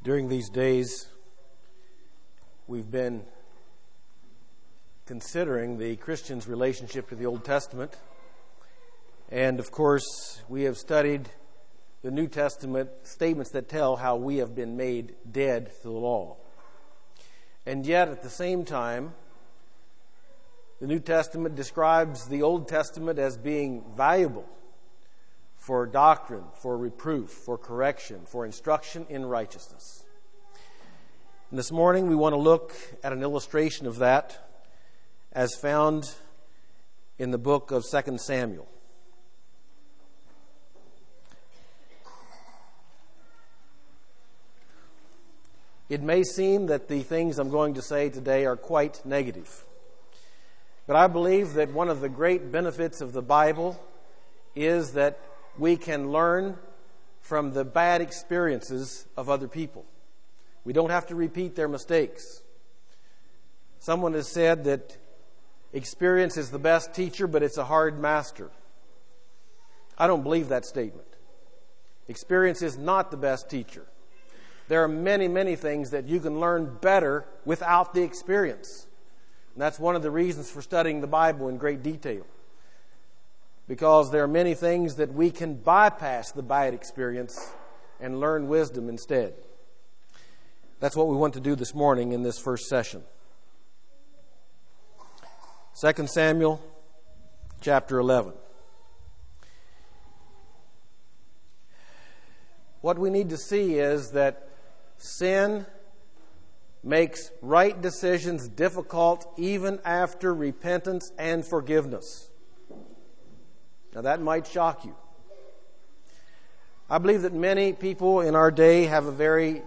During these days, we've been considering the Christian's relationship to the Old Testament. And of course, we have studied the New Testament statements that tell how we have been made dead to the law. And yet, at the same time, the New Testament describes the Old Testament as being valuable for doctrine, for reproof, for correction, for instruction in righteousness. And this morning we want to look at an illustration of that as found in the book of 2 Samuel. It may seem that the things I'm going to say today are quite negative, but I believe that one of the great benefits of the Bible is that we can learn from the bad experiences of other people. We don't have to repeat their mistakes. Someone has said that experience is the best teacher, but it's a hard master. I don't believe that statement. Experience is not the best teacher. There are many, many things that you can learn better without the experience. And that's one of the reasons for studying the Bible in great detail. Because there are many things that we can bypass the bad experience and learn wisdom instead. That's what we want to do this morning in this first session. 2 Samuel chapter 11. What we need to see is that sin makes right decisions difficult even after repentance and forgiveness. Now that might shock you. I believe that many people in our day have a very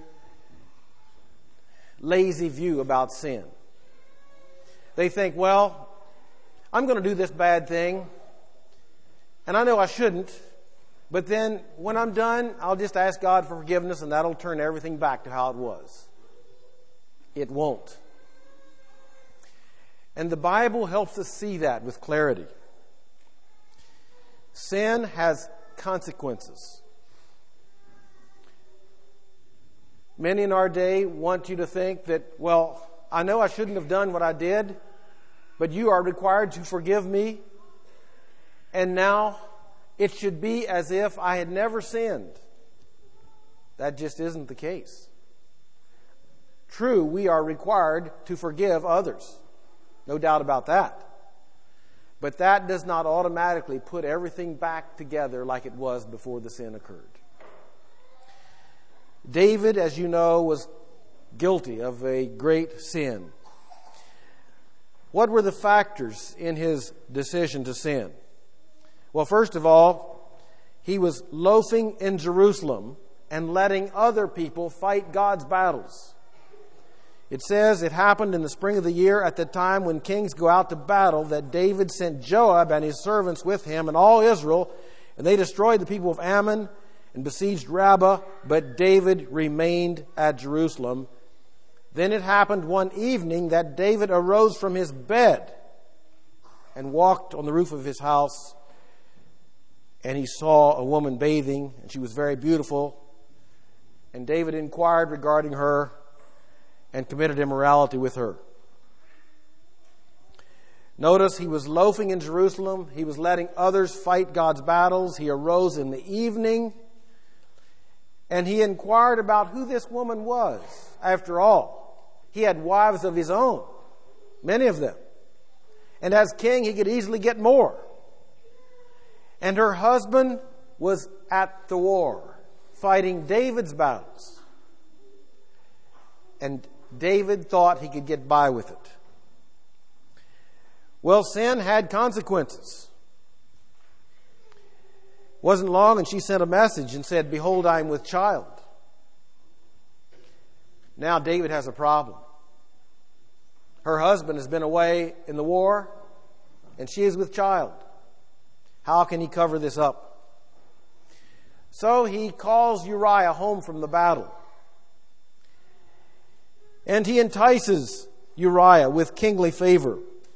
lazy view about sin. They think, well, I'm going to do this bad thing, and I know I shouldn't, but then when I'm done, I'll just ask God for forgiveness, and that'll turn everything back to how it was. It won't. And the Bible helps us see that with clarity. Sin has consequences. Many in our day want you to think that, well, I know I shouldn't have done what I did, but you are required to forgive me, and now it should be as if I had never sinned. That just isn't the case. True, we are required to forgive others. No doubt about that. But that does not automatically put everything back together like it was before the sin occurred. David, as you know, was guilty of a great sin. What were the factors in his decision to sin? Well, first of all, he was loafing in Jerusalem and letting other people fight God's battles. It says it happened in the spring of the year at the time when kings go out to battle that David sent Joab and his servants with him and all Israel, and they destroyed the people of Ammon and besieged Rabbah, but David remained at Jerusalem. Then it happened one evening that David arose from his bed and walked on the roof of his house, and he saw a woman bathing, and she was very beautiful. And David inquired regarding her and committed immorality with her. Notice he was loafing in Jerusalem. He was letting others fight God's battles. He arose in the evening, and he inquired about who this woman was. After all, he had wives of his own, many of them. And as king, he could easily get more. And her husband was at the war, fighting David's battles. And David thought he could get by with it. Well, sin had consequences. Wasn't long and she sent a message and said, "Behold, I am with child." Now David has a problem. Her husband has been away in the war and she is with child. How can he cover this up? So he calls Uriah home from the battle. And he entices Uriah with kingly favor.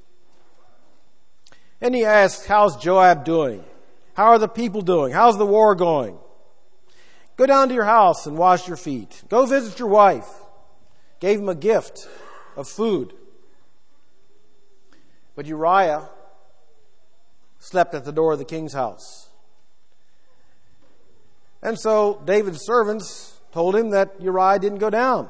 And he asks, how's Joab doing? How are the people doing? How's the war going? Go down to your house and wash your feet. Go visit your wife. Gave him a gift of food. But Uriah slept at the door of the king's house. And so David's servants told him that Uriah didn't go down.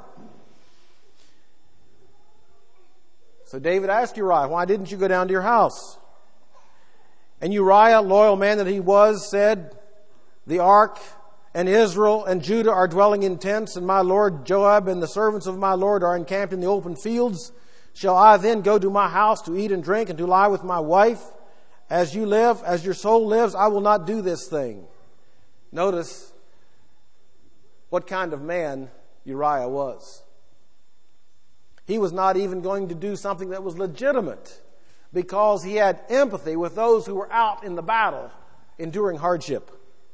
So David asked Uriah, why didn't you go down to your house? And Uriah, loyal man that he was, said, the ark and Israel and Judah are dwelling in tents, and my lord Joab and the servants of my lord are encamped in the open fields. Shall I then go to my house to eat and drink and to lie with my wife? As you live, as your soul lives, I will not do this thing. Notice what kind of man Uriah was. He was not even going to do something that was legitimate because he had empathy with those who were out in the battle, enduring hardship.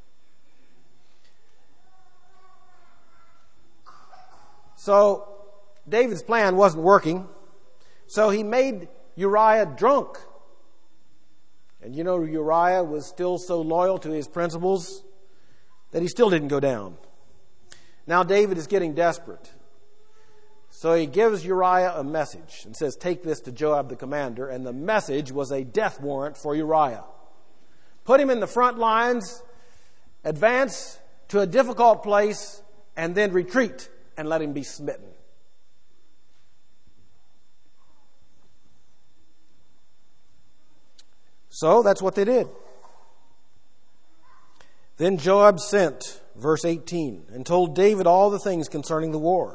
So David's plan wasn't working, so he made Uriah drunk. And you know, Uriah was still so loyal to his principles that he still didn't go down. Now David is getting desperate. So he gives Uriah a message and says, take this to Joab the commander. And the message was a death warrant for Uriah. Put him in the front lines, advance to a difficult place, and then retreat and let him be smitten. So that's what they did. Then Joab sent, verse 18, and told David all the things concerning the war.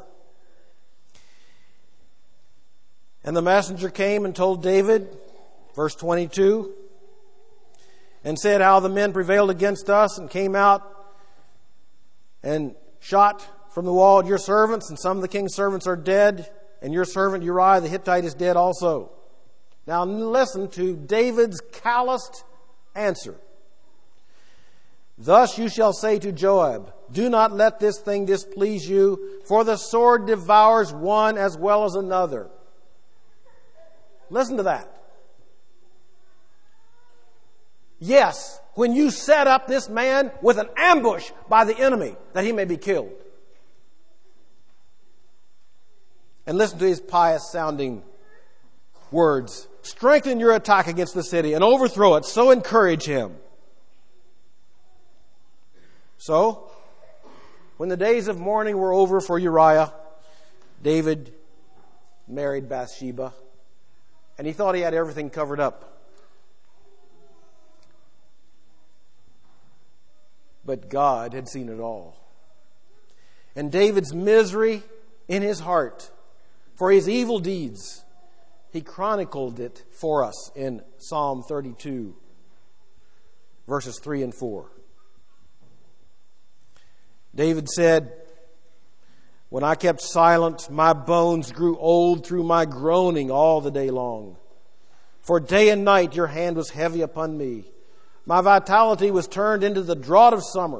And the messenger came and told David, verse 22, and said how the men prevailed against us and came out and shot from the wall your servants, and some of the king's servants are dead, and your servant Uriah the Hittite is dead also. Now listen to David's calloused answer. Thus you shall say to Joab, do not let this thing displease you, for the sword devours one as well as another. Listen to that. Yes, when you set up this man with an ambush by the enemy, that he may be killed. And listen to his pious sounding words. Strengthen your attack against the city and overthrow it, so encourage him. So, when the days of mourning were over for Uriah, David married Bathsheba, and he thought he had everything covered up. But God had seen it all. And David's misery in his heart for his evil deeds, he chronicled it for us in Psalm 32, verses 3 and 4. David said, when I kept silent, my bones grew old through my groaning all the day long. For day and night your hand was heavy upon me. My vitality was turned into the drought of summer.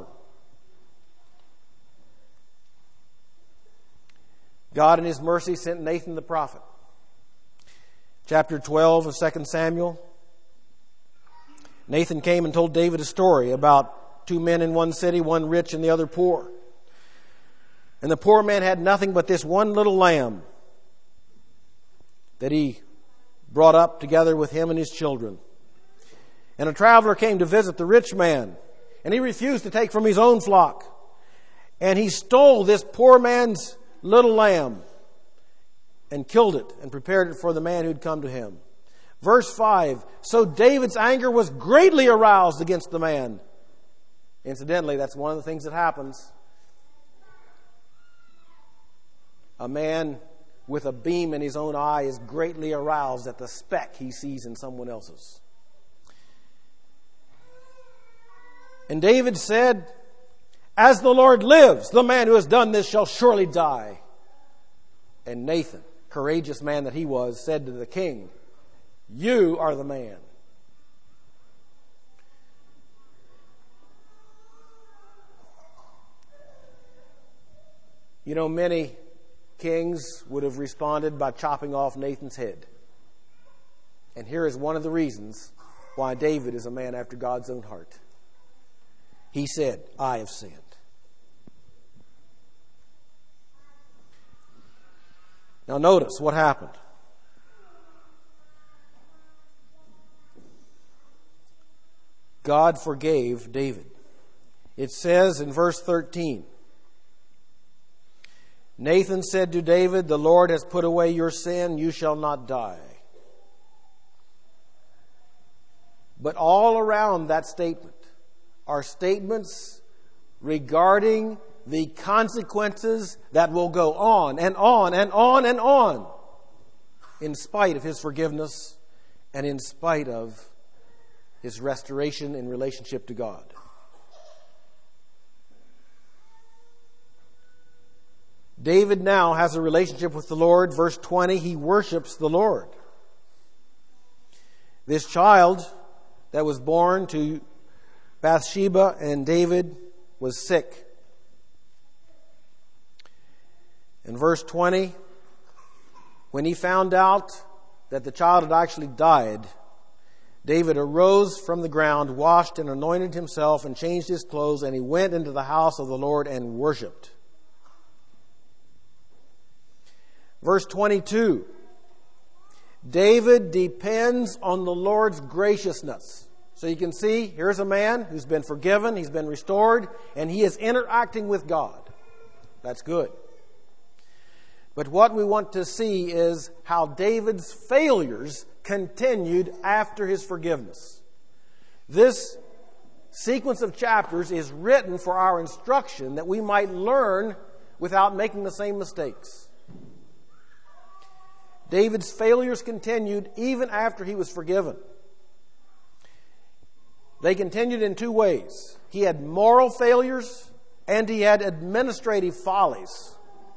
God in His mercy sent Nathan the prophet. Chapter 12 of 2 Samuel. Nathan came and told David a story about two men in one city, one rich and the other poor. And the poor man had nothing but this one little lamb that he brought up together with him and his children. And a traveler came to visit the rich man, and he refused to take from his own flock. And he stole this poor man's little lamb and killed it and prepared it for the man who'd come to him. Verse 5, so David's anger was greatly aroused against the man. Incidentally, that's one of the things that happens. A man with a beam in his own eye is greatly aroused at the speck he sees in someone else's. And David said, as the Lord lives, the man who has done this shall surely die. And Nathan, courageous man that he was, said to the king, you are the man. You know, many kings would have responded by chopping off Nathan's head. And here is one of the reasons why David is a man after God's own heart. He said, I have sinned. Now notice what happened. God forgave David. It says in verse 13, Nathan said to David, "The Lord has put away your sin, you shall not die." But all around that statement are statements regarding the consequences that will go on and on and on and on in spite of his forgiveness and in spite of his restoration in relationship to God. David now has a relationship with the Lord. Verse 20, he worships the Lord. This child that was born to Bathsheba and David was sick. In verse 20, when he found out that the child had actually died, David arose from the ground, washed and anointed himself and changed his clothes, and he went into the house of the Lord and worshipped. Verse 22, David depends on the Lord's graciousness. So you can see, here's a man who's been forgiven, he's been restored, and he is interacting with God. That's good. But what we want to see is how David's failures continued after his forgiveness. This sequence of chapters is written for our instruction that we might learn without making the same mistakes. David's failures continued even after he was forgiven. They continued in two ways. He had moral failures and he had administrative follies.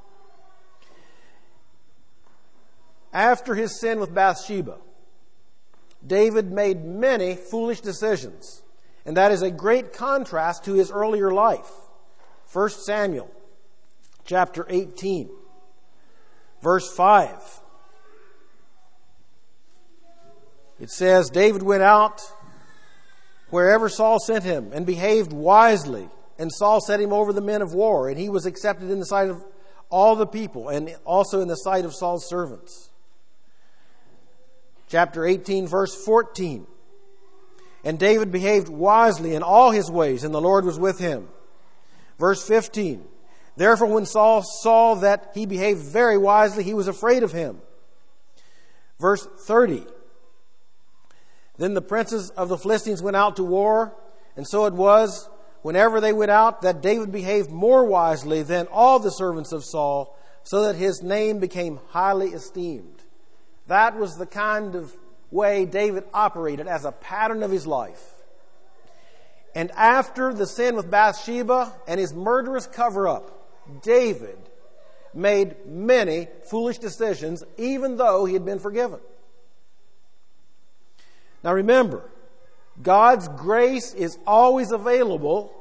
After his sin with Bathsheba, David made many foolish decisions, and that is a great contrast to his earlier life. 1 Samuel chapter 18, verse 5. It says, David went out wherever Saul sent him and behaved wisely, and Saul set him over the men of war, and he was accepted in the sight of all the people and also in the sight of Saul's servants. Chapter 18, verse 14. And David behaved wisely in all his ways, and the Lord was with him. Verse 15. Therefore, when Saul saw that he behaved very wisely, he was afraid of him. Verse 30. Then the princes of the Philistines went out to war, and so it was, whenever they went out, that David behaved more wisely than all the servants of Saul, so that his name became highly esteemed. That was the kind of way David operated as a pattern of his life. And after the sin with Bathsheba and his murderous cover-up, David made many foolish decisions, even though he had been forgiven. Now remember, God's grace is always available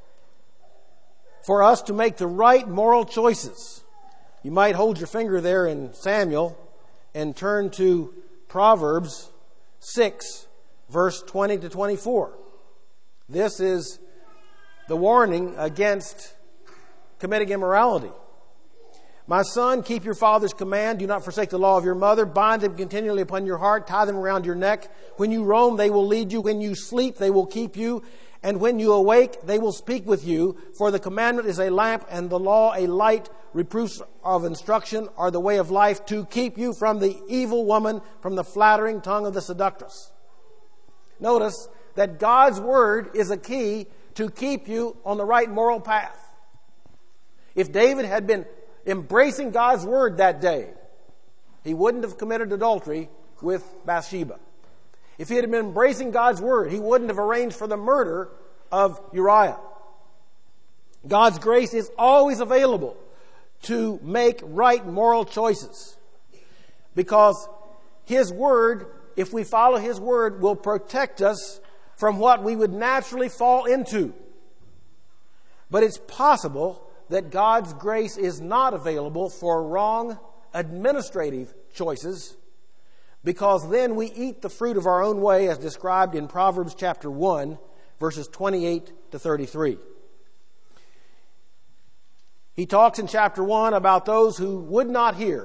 for us to make the right moral choices. You might hold your finger there in Samuel and turn to Proverbs 6, verse 20 to 24. This is the warning against committing immorality. My son, keep your father's command. Do not forsake the law of your mother. Bind them continually upon your heart. Tie them around your neck. When you roam, they will lead you. When you sleep, they will keep you. And when you awake, they will speak with you. For the commandment is a lamp, and the law a light. Reproofs of instruction are the way of life, to keep you from the evil woman, from the flattering tongue of the seductress. Notice that God's word is a key to keep you on the right moral path. If David had been embracing God's word that day, he wouldn't have committed adultery with Bathsheba. If he had been embracing God's word, he wouldn't have arranged for the murder of Uriah. God's grace is always available to make right moral choices, because his word, if we follow his word, will protect us from what we would naturally fall into. But it's possible that God's grace is not available for wrong administrative choices, because then we eat the fruit of our own way, as described in Proverbs chapter 1, verses 28 to 33. He talks in chapter 1 about those who would not hear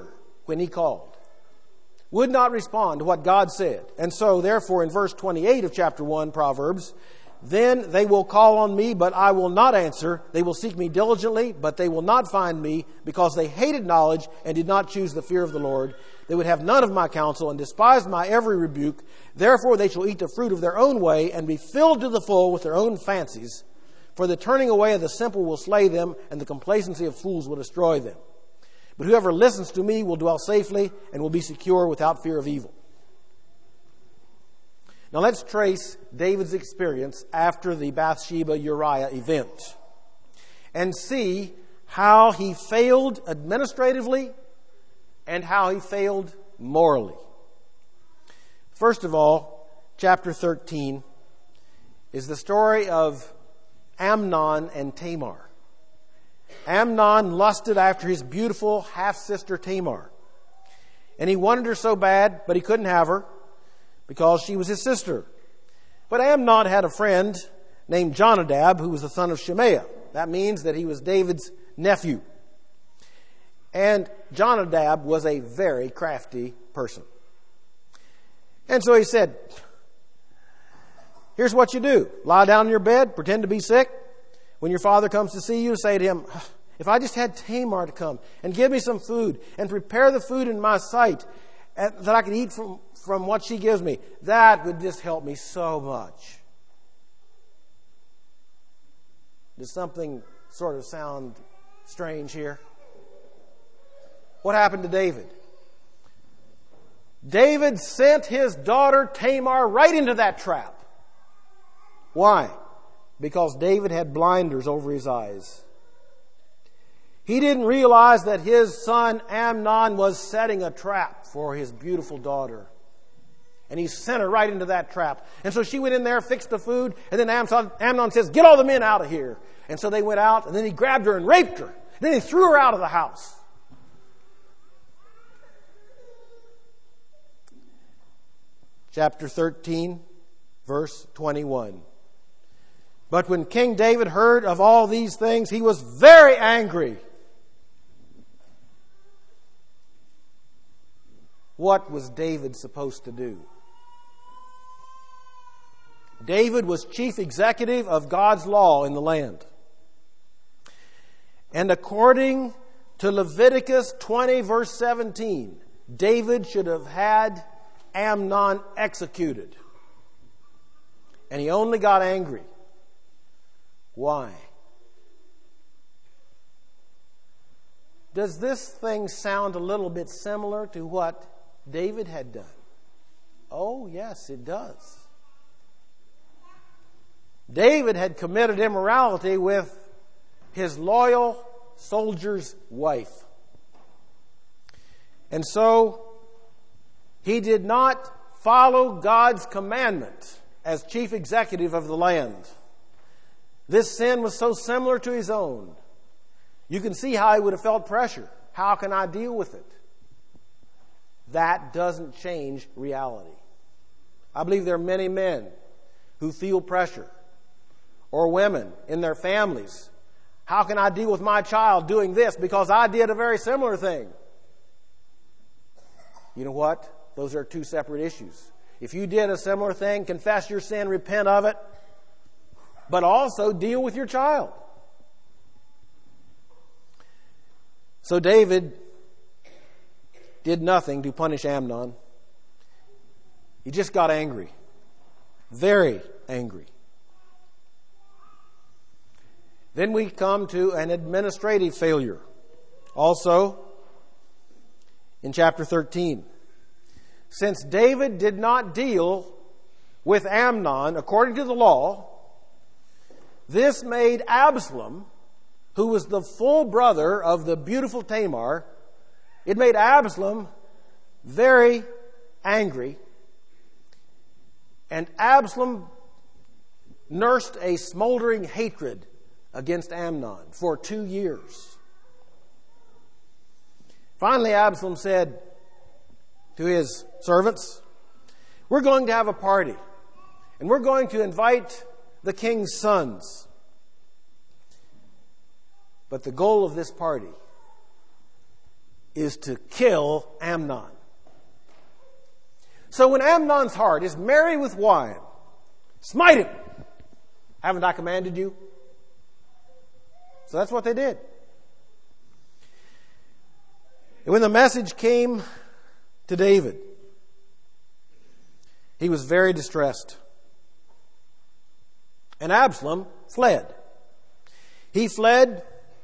when he called. Would not respond to what God said. And so, therefore, in verse 28 of chapter 1, Proverbs, then they will call on me, but I will not answer. They will seek me diligently, but they will not find me, because they hated knowledge and did not choose the fear of the Lord. They would have none of my counsel and despised my every rebuke. Therefore they shall eat the fruit of their own way and be filled to the full with their own fancies. For the turning away of the simple will slay them, and the complacency of fools will destroy them. But whoever listens to me will dwell safely and will be secure without fear of evil. Now let's trace David's experience after the Bathsheba-Uriah event and see how he failed administratively and how he failed morally. First of all, chapter 13 is the story of Amnon and Tamar. Amnon lusted after his beautiful half-sister Tamar. And he wanted her so bad, but he couldn't have her because she was his sister. But Amnon had a friend named Jonadab, who was the son of Shemaiah. That means that he was David's nephew. And Jonadab was a very crafty person. And so he said, here's what you do. Lie down in your bed, pretend to be sick. When your father comes to see you, say to him, if I just had Tamar to come and give me some food and prepare the food in my sight that I could eat from what she gives me, that would just help me so much. Does something sort of sound strange here? What happened to David? David sent his daughter Tamar right into that trap. Why? Because David had blinders over his eyes. He didn't realize that his son Amnon was setting a trap for his beautiful daughter. And he sent her right into that trap. And so she went in there, fixed the food, and then Amnon says, get all the men out of here. And so they went out, and then he grabbed her and raped her. And then he threw her out of the house. Chapter 13, verse 21. But when King David heard of all these things, he was very angry. What was David supposed to do? David was chief executive of God's law in the land. And according to Leviticus 20, verse 17, David should have had Amnon executed. And he only got angry. Why? Does this thing sound a little bit similar to what David had done? Oh, yes, it does. David had committed immorality with his loyal soldier's wife. And so he did not follow God's commandment as chief executive of the land. This sin was so similar to his own. You can see how he would have felt pressure. How can I deal with it? That doesn't change reality. I believe there are many men who feel pressure, or women in their families. How can I deal with my child doing this because I did a very similar thing? You know what? Those are two separate issues. If you did a similar thing, confess your sin, repent of it, but also deal with your child. So David did nothing to punish Amnon. He just got angry. Very angry. Then we come to an administrative failure. Also, in chapter 13. Since David did not deal with Amnon according to the law, this made Absalom, who was the full brother of the beautiful Tamar, it made Absalom very angry. And Absalom nursed a smoldering hatred against Amnon for 2 years. Finally, Absalom said to his servants, we're going to have a party, and we're going to invite the king's sons. But the goal of this party is to kill Amnon. So when Amnon's heart is merry with wine, smite him. Haven't I commanded you? So that's what they did. And when the message came to David, he was very distressed. And Absalom fled. He fled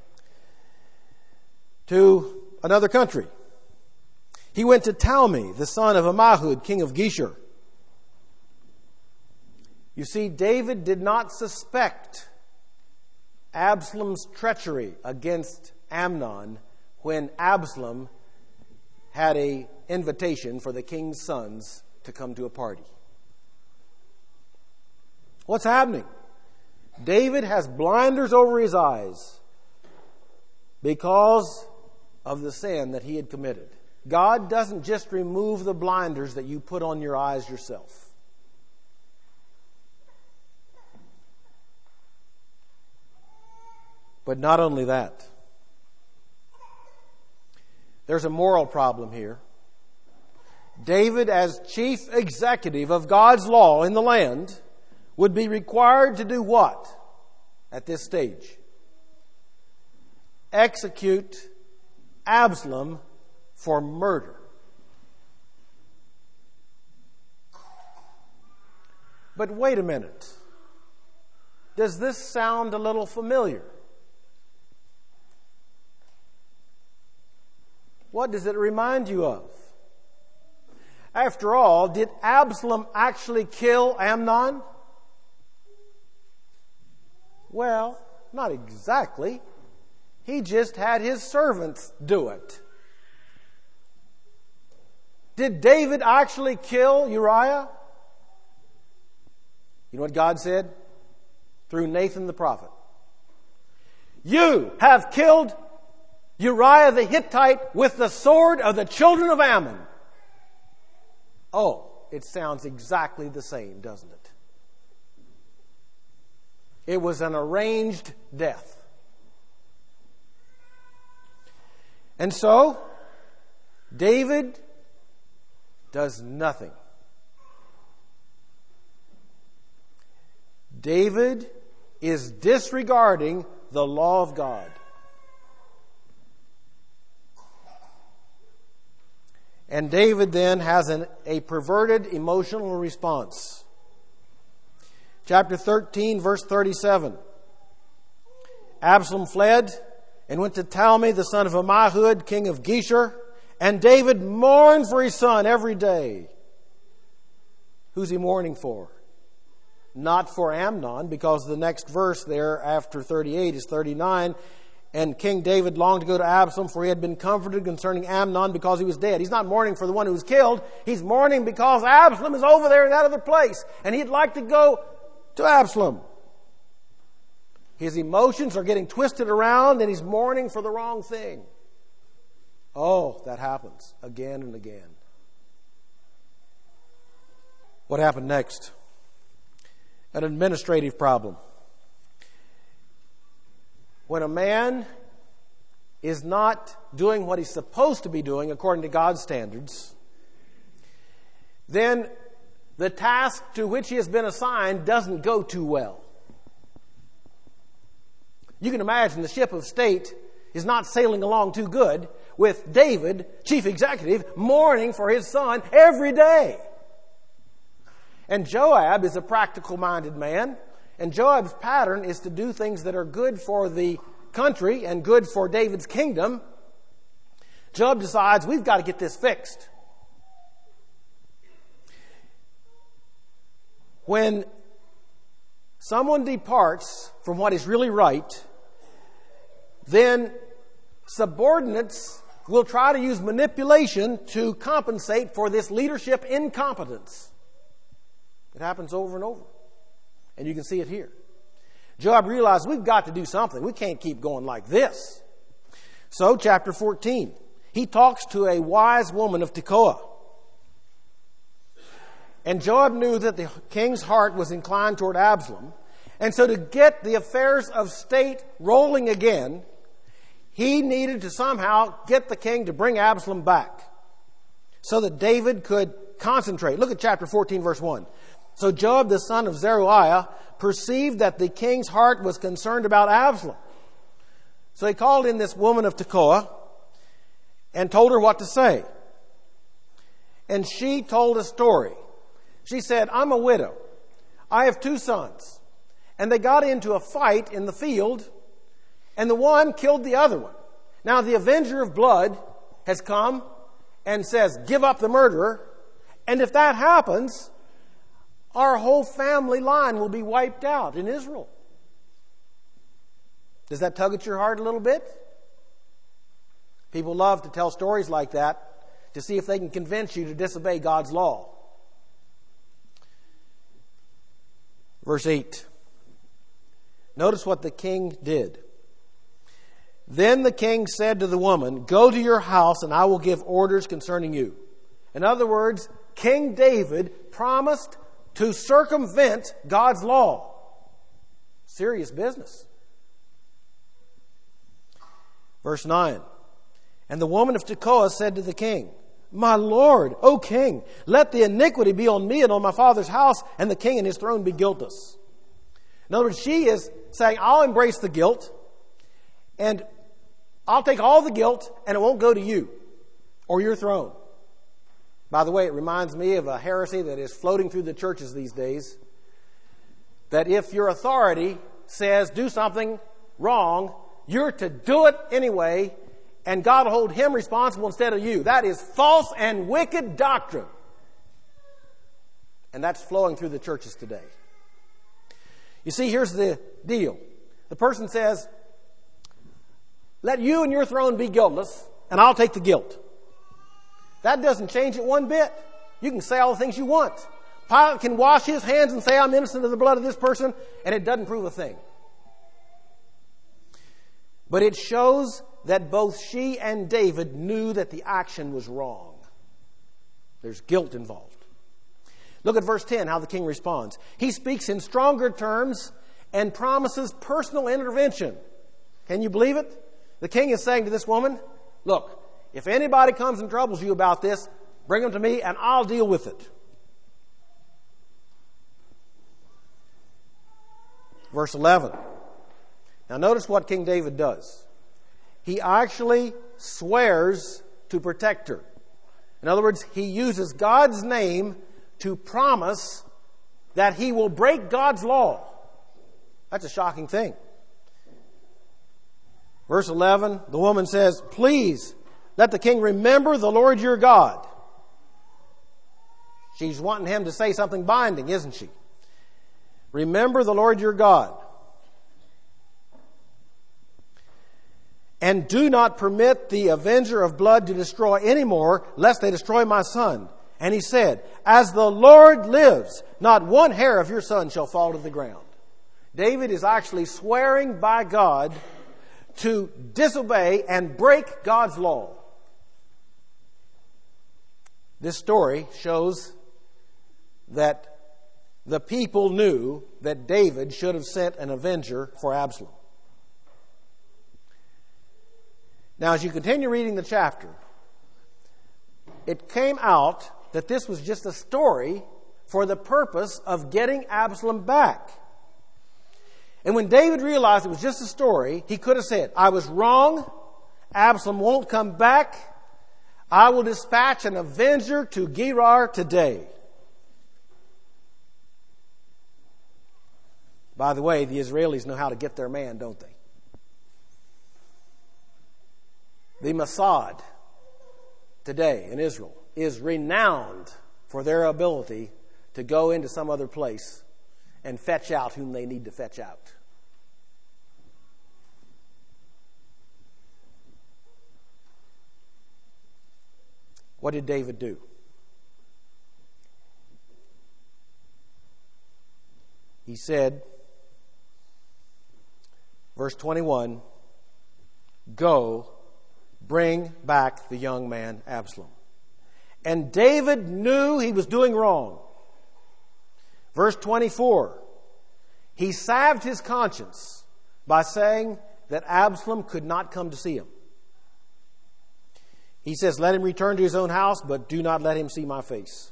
to another country. He went to Talmi, the son of Ammihud, king of Geshur. You see, David did not suspect Absalom's treachery against Amnon when Absalom had an invitation for the king's sons to come to a party. What's happening? David has blinders over his eyes because of the sin that he had committed. God doesn't just remove the blinders that you put on your eyes yourself. But not only that. There's a moral problem here. David, as chief executive of God's law in the land, would be required to do what at this stage? Execute Absalom for murder. But wait a minute. Does this sound a little familiar? What does it remind you of? After all, did Absalom actually kill Amnon? Well, not exactly. He just had his servants do it. Did David actually kill Uriah? You know what God said? Through Nathan the prophet. You have killed Uriah the Hittite with the sword of the children of Ammon. Oh, it sounds exactly the same, doesn't it? It was an arranged death. And so, David does nothing. David is disregarding the law of God. And David then has a perverted emotional response. Chapter 13, verse 37. Absalom fled and went to Talmi, the son of Ammihud, king of Geshur. And David mourned for his son every day. Who's he mourning for? Not for Amnon, because the next verse there after 38 is 39. And King David longed to go to Absalom, for he had been comforted concerning Amnon because he was dead. He's not mourning for the one who was killed. He's mourning because Absalom is over there in that other place. And he'd like to go to Absalom. His emotions are getting twisted around and he's mourning for the wrong thing. Oh, that happens again and again. What happened next? An administrative problem. When a man is not doing what he's supposed to be doing according to God's standards, then the task to which he has been assigned doesn't go too well. You can imagine the ship of state is not sailing along too good with David, chief executive, mourning for his son every day. And Joab is a practical-minded man. And Joab's pattern is to do things that are good for the country and good for David's kingdom. Joab decides, we've got to get this fixed. When someone departs from what is really right, then subordinates will try to use manipulation to compensate for this leadership incompetence. It happens over and over. And you can see it here. Joab realized we've got to do something. We can't keep going like this. So, chapter 14. He talks to a wise woman of Tekoa. And Joab knew that the king's heart was inclined toward Absalom. And so to get the affairs of state rolling again, he needed to somehow get the king to bring Absalom back so that David could concentrate. Look at chapter 14, verse 1. So Joab, the son of Zeruiah, perceived that the king's heart was concerned about Absalom. So he called in this woman of Tekoa and told her what to say. And she told a story. She said, I'm a widow. I have 2 sons. And they got into a fight in the field, and the one killed the other one. Now the avenger of blood has come and says, give up the murderer. And if that happens, our whole family line will be wiped out in Israel. Does that tug at your heart a little bit? People love to tell stories like that to see if they can convince you to disobey God's law. Verse 8. Notice what the king did. Then the king said to the woman, go to your house and I will give orders concerning you. In other words, King David promised to circumvent God's law. Serious business. Verse 9. And the woman of Tekoa said to the king, my lord, O king, let the iniquity be on me and on my father's house, and the king and his throne be guiltless. In other words, she is saying, I'll embrace the guilt, and I'll take all the guilt, and it won't go to you or your throne. By the way, it reminds me of a heresy that is floating through the churches these days, that if your authority says do something wrong, you're to do it anyway, and God will hold him responsible instead of you. That is false and wicked doctrine. And that's flowing through the churches today. You see, here's the deal. The person says, let you and your throne be guiltless, and I'll take the guilt. That doesn't change it one bit. You can say all the things you want. Pilate can wash his hands and say, I'm innocent of the blood of this person, and it doesn't prove a thing. But it shows that both she and David knew that the action was wrong. There's guilt involved. Look at verse 10, how the king responds. He speaks in stronger terms and promises personal intervention. Can you believe it? The king is saying to this woman, look, if anybody comes and troubles you about this, bring them to me and I'll deal with it. Verse 11. Now notice what King David does. He actually swears to protect her. In other words, he uses God's name to promise that he will break God's law. That's a shocking thing. Verse 11, the woman says, please let the king remember the Lord your God. She's wanting him to say something binding, isn't she? Remember the Lord your God. And do not permit the avenger of blood to destroy any more, lest they destroy my son. And he said, as the Lord lives, not one hair of your son shall fall to the ground. David is actually swearing by God to disobey and break God's law. This story shows that the people knew that David should have sent an avenger for Absalom. Now, as you continue reading the chapter, it came out that this was just a story for the purpose of getting Absalom back. And when David realized it was just a story, he could have said, I was wrong. Absalom won't come back. I will dispatch an avenger to Gerar today. By the way, the Israelis know how to get their man, don't they? The Mossad today in Israel is renowned for their ability to go into some other place and fetch out whom they need to fetch out. What did David do? He said, verse 21, go, bring back the young man Absalom. And David knew he was doing wrong. Verse 24, he salved his conscience by saying that Absalom could not come to see him. He says, let him return to his own house, but do not let him see my face.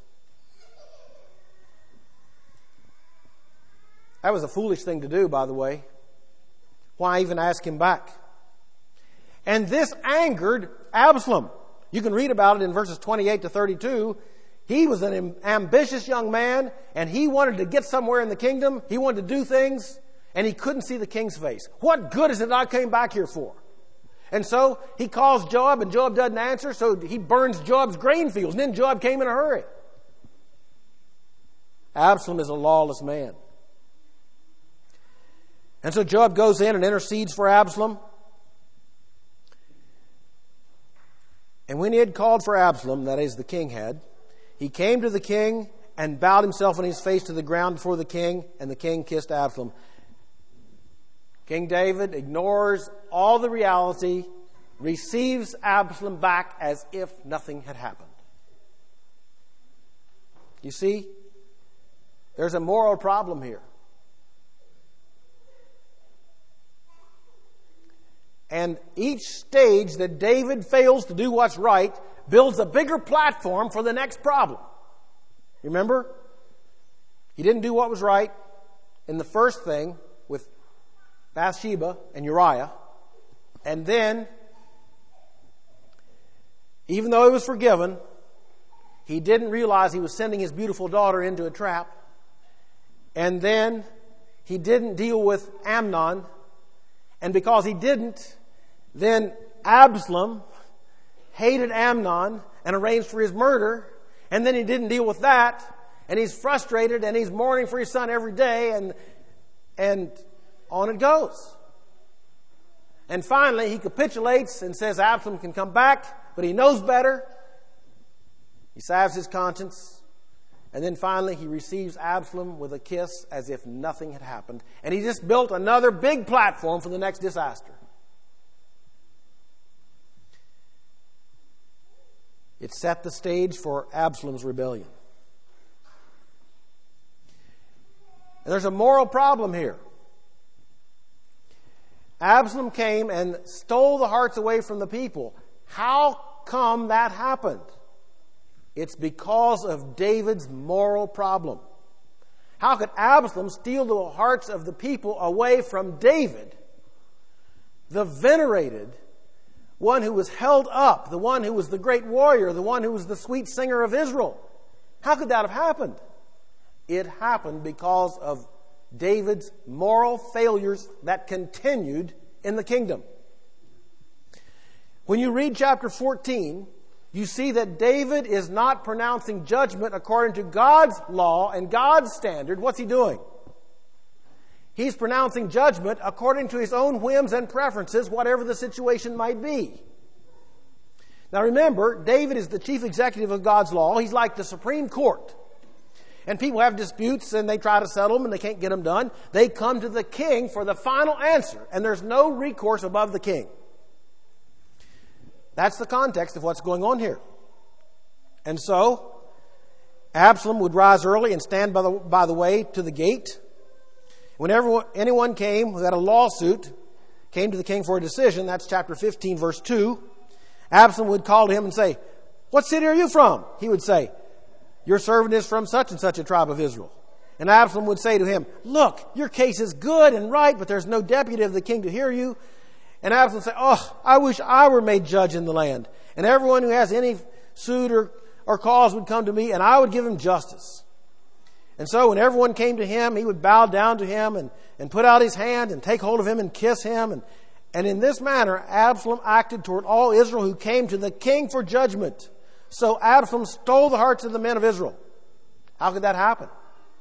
That was a foolish thing to do, by the way. Why even ask him back? And this angered Absalom. You can read about it in verses 28 to 32. He was an ambitious young man, and he wanted to get somewhere in the kingdom. He wanted to do things, and he couldn't see the king's face. What good is it I came back here for? And so he calls Joab, and Joab doesn't answer, so he burns Joab's grain fields. And then Joab came in a hurry. Absalom is a lawless man. And so Joab goes in and intercedes for Absalom. And when he had called for Absalom, that is, the king had, he came to the king and bowed himself on his face to the ground before the king, and the king kissed Absalom. King David ignores all the reality, receives Absalom back as if nothing had happened. You see, there's a moral problem here. And each stage that David fails to do what's right builds a bigger platform for the next problem. Remember? He didn't do what was right in the first thing with Bathsheba and Uriah. And then, even though he was forgiven, he didn't realize he was sending his beautiful daughter into a trap. And then, he didn't deal with Amnon. And because he didn't, then Absalom hated Amnon and arranged for his murder. And then he didn't deal with that. And he's frustrated and he's mourning for his son every day. And on it goes. And finally he capitulates and says Absalom can come back, but he knows better. He salves his conscience. And then finally he receives Absalom with a kiss as if nothing had happened. And he just built another big platform for the next disaster. It set the stage for Absalom's rebellion. And there's a moral problem here. Absalom came and stole the hearts away from the people. How come that happened? It's because of David's moral problem. How could Absalom steal the hearts of the people away from David, the venerated one who was held up, the one who was the great warrior, the one who was the sweet singer of Israel? How could that have happened? It happened because of David's moral failures that continued in the kingdom. When you read chapter 14, you see that David is not pronouncing judgment according to God's law and God's standard. What's he doing? He's pronouncing judgment according to his own whims and preferences, whatever the situation might be. Now remember, David is the chief executive of God's law. He's like the Supreme Court. And people have disputes and they try to settle them and they can't get them done. They come to the king for the final answer, and there's no recourse above the king. That's the context of what's going on here. And so, Absalom would rise early and stand by the way to the gate. Whenever anyone came who had a lawsuit, came to the king for a decision, that's chapter 15, verse 2, Absalom would call to him and say, "What city are you from?" He would say, "Your servant is from such and such a tribe of Israel." And Absalom would say to him, "Look, your case is good and right, but there's no deputy of the king to hear you." And Absalom would say, "Oh, I wish I were made judge in the land. And everyone who has any suit or cause would come to me, and I would give him justice." And so when everyone came to him, he would bow down to him and put out his hand and take hold of him and kiss him. And in this manner, Absalom acted toward all Israel who came to the king for judgment. So Absalom stole the hearts of the men of Israel. How could that happen?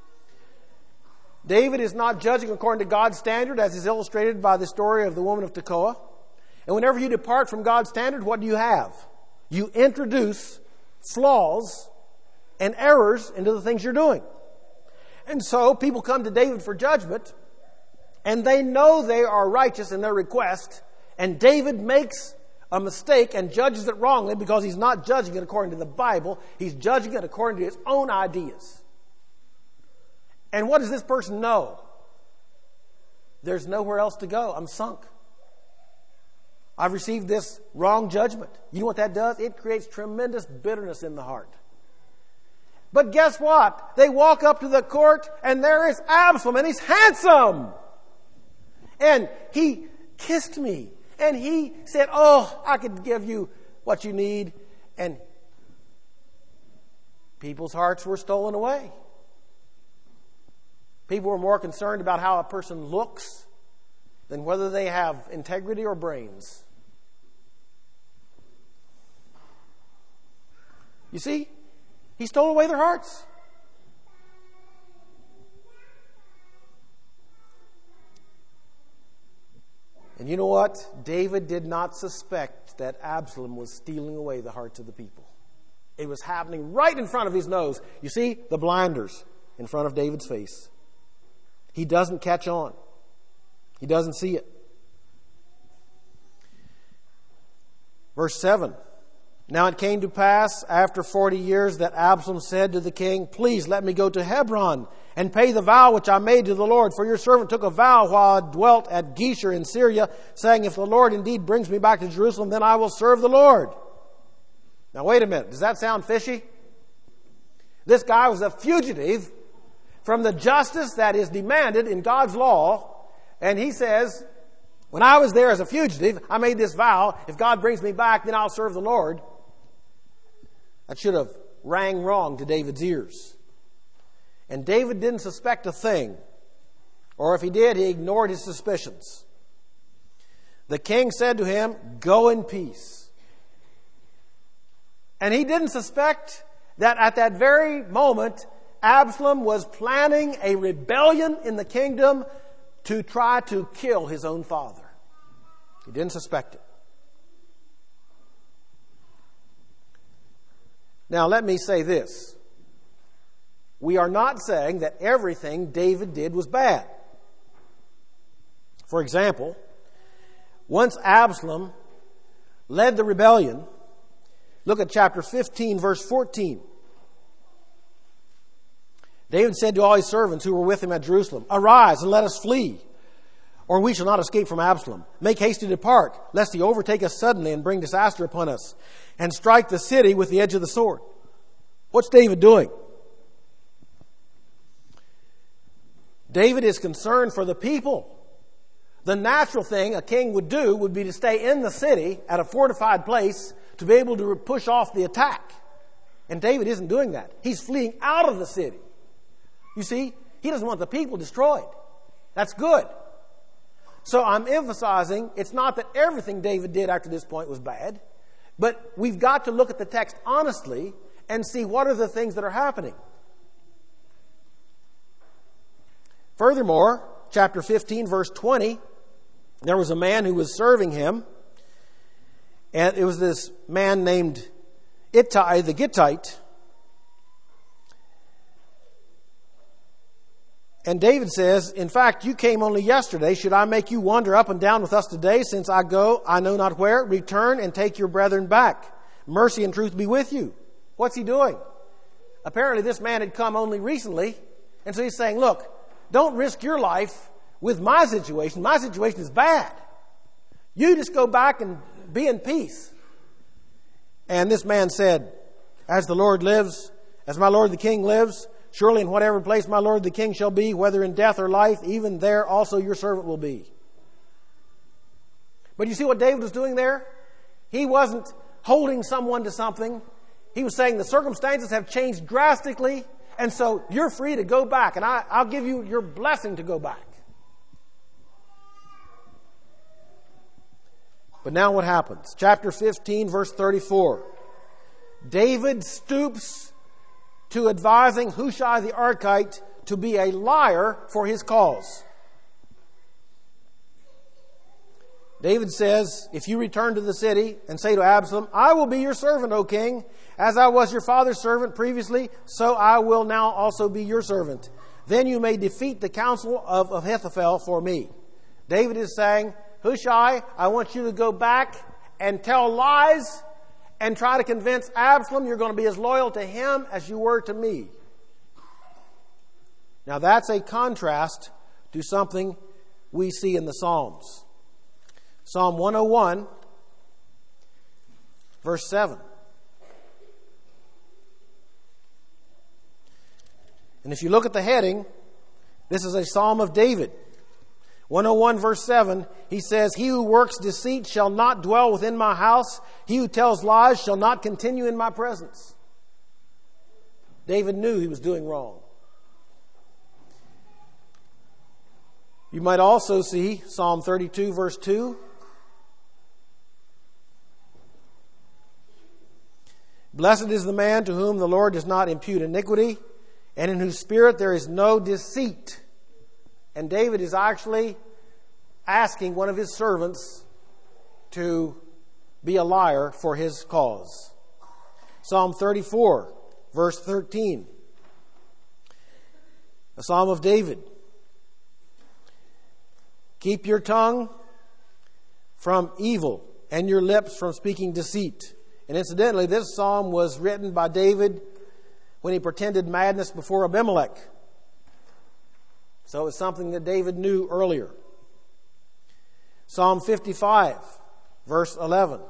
David is not judging according to God's standard, as is illustrated by the story of the woman of Tekoa. And whenever you depart from God's standard, what do you have? You introduce flaws and errors into the things you're doing. And so people come to David for judgment, and they know they are righteous in their request, and David makes a mistake and judges it wrongly because he's not judging it according to the Bible. He's judging it according to his own ideas. And what does this person know? There's nowhere else to go. I'm sunk. I've received this wrong judgment. You know what that does? It creates tremendous bitterness in the heart. But guess what? They walk up to the court, and there is Absalom, and he's handsome. And he kissed me, and he said, oh, I could give you what you need. And people's hearts were stolen away. People were more concerned about how a person looks than whether they have integrity or brains. You see? He stole away their hearts. And you know what? David did not suspect that Absalom was stealing away the hearts of the people. It was happening right in front of his nose. You see, the blinders in front of David's face. He doesn't catch on. He doesn't see it. Verse 7. Now it came to pass after 40 years that Absalom said to the king, please let me go to Hebron and pay the vow which I made to the Lord. For your servant took a vow while I dwelt at Geshur in Syria, saying, if the Lord indeed brings me back to Jerusalem, then I will serve the Lord. Now wait a minute. Does that sound fishy? This guy was a fugitive from the justice that is demanded in God's law. And he says, when I was there as a fugitive, I made this vow. If God brings me back, then I'll serve the Lord. That should have rang wrong to David's ears. And David didn't suspect a thing. Or if he did, he ignored his suspicions. The king said to him, go in peace. And he didn't suspect that at that very moment, Absalom was planning a rebellion in the kingdom to try to kill his own father. He didn't suspect it. Now, let me say this. We are not saying that everything David did was bad. For example, once Absalom led the rebellion, look at chapter 15, verse 14. David said to all his servants who were with him at Jerusalem, arise and let us flee, or we shall not escape from Absalom. Make haste to depart, lest he overtake us suddenly and bring disaster upon us, and strike the city with the edge of the sword. What's David doing? David is concerned for the people. The natural thing a king would do would be to stay in the city at a fortified place to be able to push off the attack. And David isn't doing that. He's fleeing out of the city. You see, he doesn't want the people destroyed. That's good. So I'm emphasizing it's not that everything David did after this point was bad, but we've got to look at the text honestly and see what are the things that are happening. Furthermore, chapter 15, verse 20, there was a man who was serving him, and it was this man named Ittai the Gittite. And David says, in fact, you came only yesterday. Should I make you wander up and down with us today? Since I go, I know not where. Return and take your brethren back. Mercy and truth be with you. What's he doing? Apparently this man had come only recently. And so he's saying, look, don't risk your life with my situation. My situation is bad. You just go back and be in peace. And this man said, as the Lord lives, as my Lord the King lives, surely in whatever place my Lord the King shall be, whether in death or life, even there also your servant will be. But you see what David was doing there? He wasn't holding someone to something. He was saying the circumstances have changed drastically, and so you're free to go back, and I'll give you your blessing to go back. But now what happens? Chapter 15, verse 34. David stoops to advising Hushai the Archite to be a liar for his cause. David says, if you return to the city and say to Absalom, I will be your servant, O king, as I was your father's servant previously, so I will now also be your servant. Then you may defeat the counsel of Ahithophel for me. David is saying, Hushai, I want you to go back and tell lies and try to convince Absalom you're going to be as loyal to him as you were to me. Now that's a contrast to something we see in the Psalms. Psalm 101 verse 7. And if you look at the heading, this is a Psalm of David. 101 verse 7, he says, "He who works deceit shall not dwell within my house. He who tells lies shall not continue in my presence." David knew he was doing wrong. You might also see Psalm 32 verse 2. "Blessed is the man to whom the Lord does not impute iniquity, and in whose spirit there is no deceit." And David is actually asking one of his servants to be a liar for his cause. Psalm 34, verse 13. A Psalm of David. "Keep your tongue from evil and your lips from speaking deceit." And incidentally, this psalm was written by David when he pretended madness before Abimelech. So it's something that David knew earlier. Psalm 55, verse 11.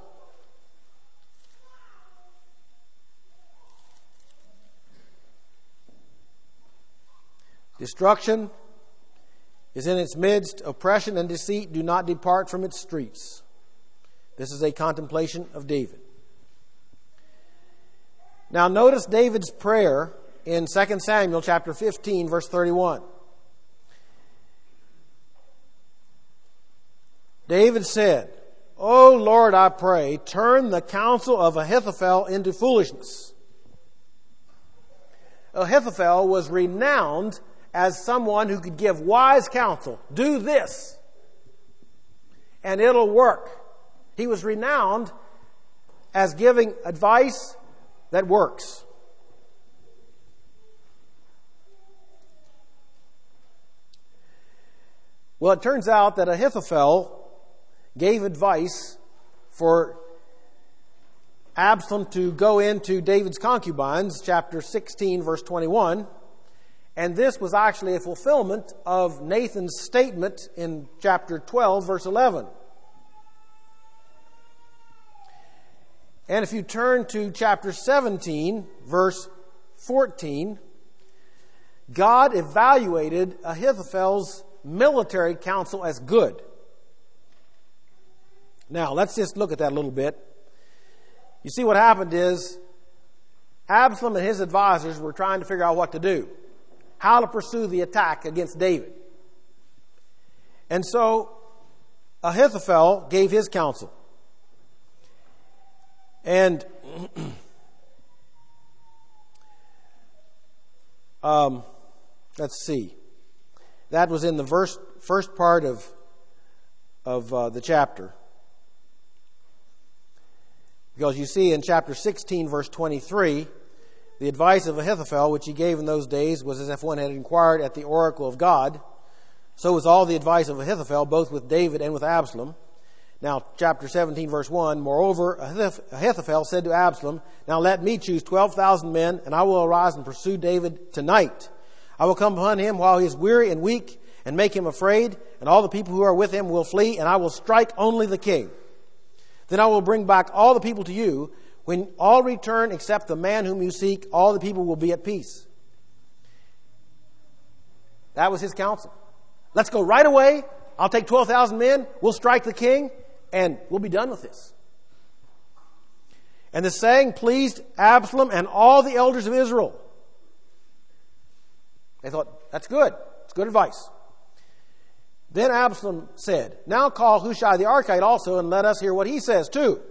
"Destruction is in its midst, oppression and deceit do not depart from its streets." This is a contemplation of David. Now notice David's prayer in 2 Samuel chapter 15, verse 31. David said, "O Lord, I pray, turn the counsel of Ahithophel into foolishness." Ahithophel was renowned as someone who could give wise counsel. Do this, and it'll work. He was renowned as giving advice that works. Well, it turns out that Ahithophel gave advice for Absalom to go into David's concubines, chapter 16, verse 21. And this was actually a fulfillment of Nathan's statement in chapter 12, verse 11. And if you turn to chapter 17, verse 14, God evaluated Ahithophel's military counsel as good. Now, let's just look at that a little bit. You see, what happened is Absalom and his advisors were trying to figure out what to do, how to pursue the attack against David. And so Ahithophel gave his counsel. And let's see. That was in the first part of the chapter. Because you see in chapter 16, verse 23, the advice of Ahithophel, which he gave in those days, was as if one had inquired at the oracle of God. So was all the advice of Ahithophel, both with David and with Absalom. Now, chapter 17, verse 1, "Moreover, Ahithophel said to Absalom, 'Now let me choose 12,000 men, and I will arise and pursue David tonight. I will come upon him while he is weary and weak, and make him afraid, and all the people who are with him will flee, and I will strike only the king. Then I will bring back all the people to you. When all return except the man whom you seek, all the people will be at peace.'" That was his counsel. Let's go right away. I'll take 12,000 men. We'll strike the king, and we'll be done with this. And the saying pleased Absalom and all the elders of Israel. They thought, that's good. It's good advice. Then Absalom said, "Now call Hushai the Archite also, and let us hear what he says too."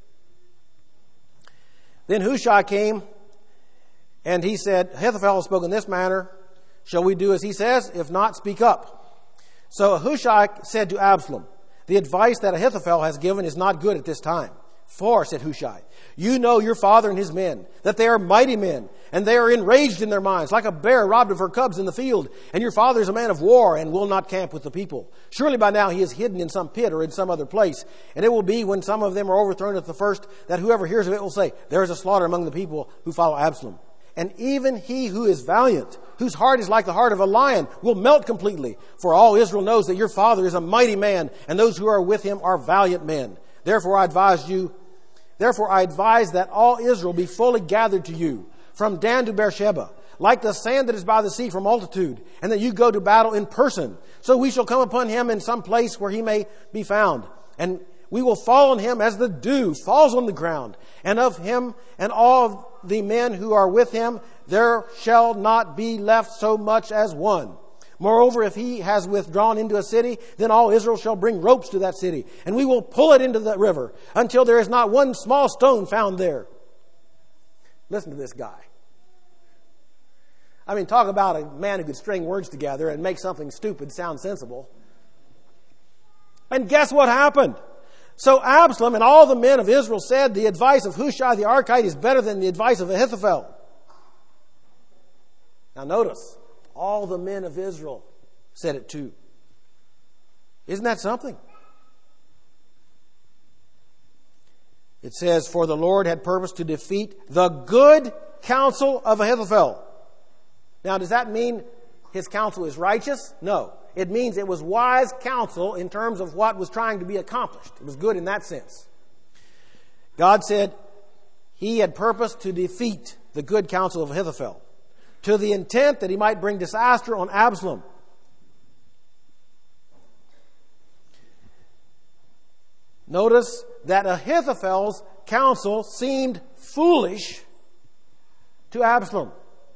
Then Hushai came, and he said, "Ahithophel has spoken in this manner. Shall we do as he says? If not, speak up." So Hushai said to Absalom, "The advice that Ahithophel has given is not good at this time. For," said Hushai, "you know your father and his men, that they are mighty men, and they are enraged in their minds, like a bear robbed of her cubs in the field. And your father is a man of war, and will not camp with the people. Surely by now he is hidden in some pit or in some other place. And it will be, when some of them are overthrown at the first, that whoever hears of it will say, 'There is a slaughter among the people who follow Absalom.' And even he who is valiant, whose heart is like the heart of a lion, will melt completely. For all Israel knows that your father is a mighty man, and those who are with him are valiant men. Therefore I advise you Therefore I advise that all Israel be fully gathered to you, from Dan to Beersheba, like the sand that is by the sea for multitude, and that you go to battle in person. So we shall come upon him in some place where he may be found. And we will fall on him as the dew falls on the ground. And of him and all of the men who are with him, there shall not be left so much as one. Moreover, if he has withdrawn into a city, then all Israel shall bring ropes to that city, and we will pull it into the river until there is not one small stone found there. Listen to this guy. I mean, talk about a man who could string words together and make something stupid sound sensible. And guess what happened? So Absalom and all the men of Israel said, the advice of Hushai the Archite is better than the advice of Ahithophel. Now notice, all the men of Israel said it too. Isn't that something? It says, for the Lord had purposed to defeat the good counsel of Ahithophel. Now, does that mean his counsel is righteous? No. It means it was wise counsel in terms of what was trying to be accomplished. It was good in that sense. God said he had purposed to defeat the good counsel of Ahithophel, to the intent that he might bring disaster on Absalom. Notice that Ahithophel's counsel seemed foolish to Absalom.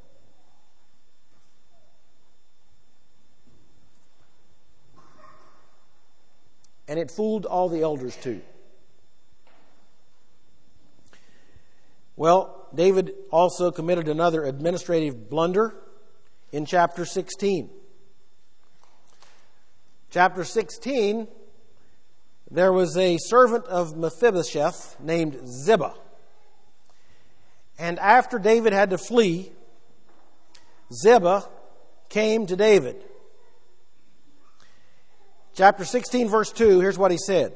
And it fooled all the elders too. Well, David also committed another administrative blunder in chapter 16. Chapter 16, there was a servant of Mephibosheth named Ziba. And after David had to flee, Ziba came to David. Chapter 16, verse 2, here's what he said.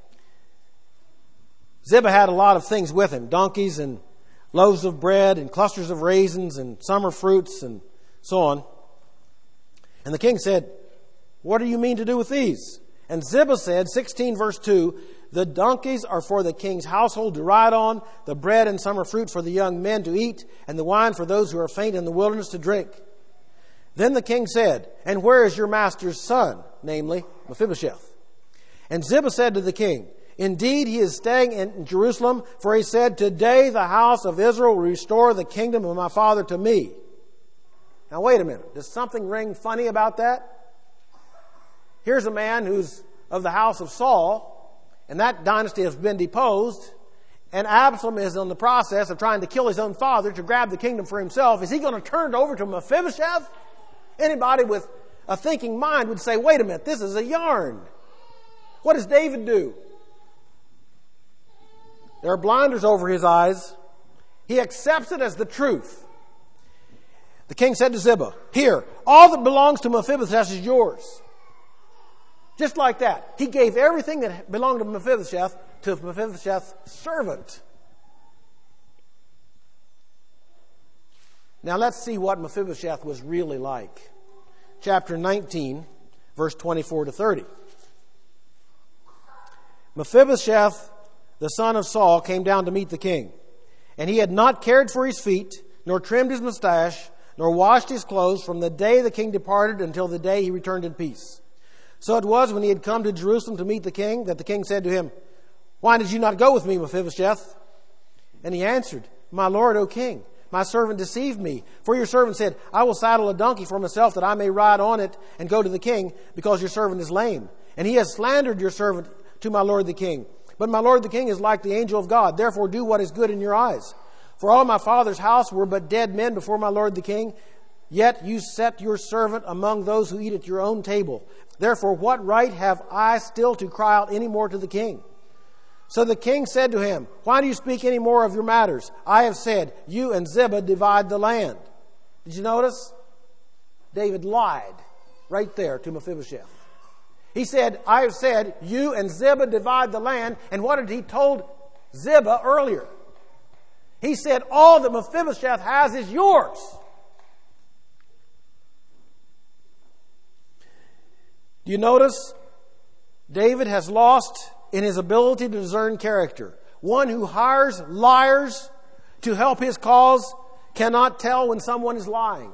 Ziba had a lot of things with him, donkeys and loaves of bread and clusters of raisins and summer fruits and so on. And the king said, what do you mean to do with these? And Ziba said, 16 verse 2, the donkeys are for the king's household to ride on, the bread and summer fruit for the young men to eat, and the wine for those who are faint in the wilderness to drink. Then the king said, and where is your master's son, namely Mephibosheth? And Ziba said to the king, indeed, he is staying in Jerusalem, for he said, today the house of Israel will restore the kingdom of my father to me. Now wait a minute. Does something ring funny about that? Here's a man who's of the house of Saul, and that dynasty has been deposed, and Absalom is in the process of trying to kill his own father to grab the kingdom for himself. Is he going to turn it over to Mephibosheth? Anybody with a thinking mind would say, wait a minute, this is a yarn. What does David do? There are blinders over his eyes. He accepts it as the truth. The king said to Ziba, here, all that belongs to Mephibosheth is yours. Just like that. He gave everything that belonged to Mephibosheth's servant. Now let's see what Mephibosheth was really like. Chapter 19, verse 24 to 30. Mephibosheth, the son of Saul, came down to meet the king. And he had not cared for his feet, nor trimmed his mustache, nor washed his clothes from the day the king departed until the day he returned in peace. So it was when he had come to Jerusalem to meet the king that the king said to him, why did you not go with me, Mephibosheth? And he answered, my lord, O king, my servant deceived me. For your servant said, I will saddle a donkey for myself that I may ride on it and go to the king, because your servant is lame. And he has slandered your servant to my lord the king. But my lord the king is like the angel of God. Therefore do what is good in your eyes. For all my father's house were but dead men before my lord the king. Yet you set your servant among those who eat at your own table. Therefore what right have I still to cry out any more to the king? So the king said to him, why do you speak any more of your matters? I have said, you and Ziba divide the land. Did you notice? David lied right there to Mephibosheth. He said, I have said, you and Ziba divide the land. And what had he told Ziba earlier? He said, all that Mephibosheth has is yours. Do you notice? David has lost in his ability to discern character. one who hires liars to help his cause cannot tell when someone is lying.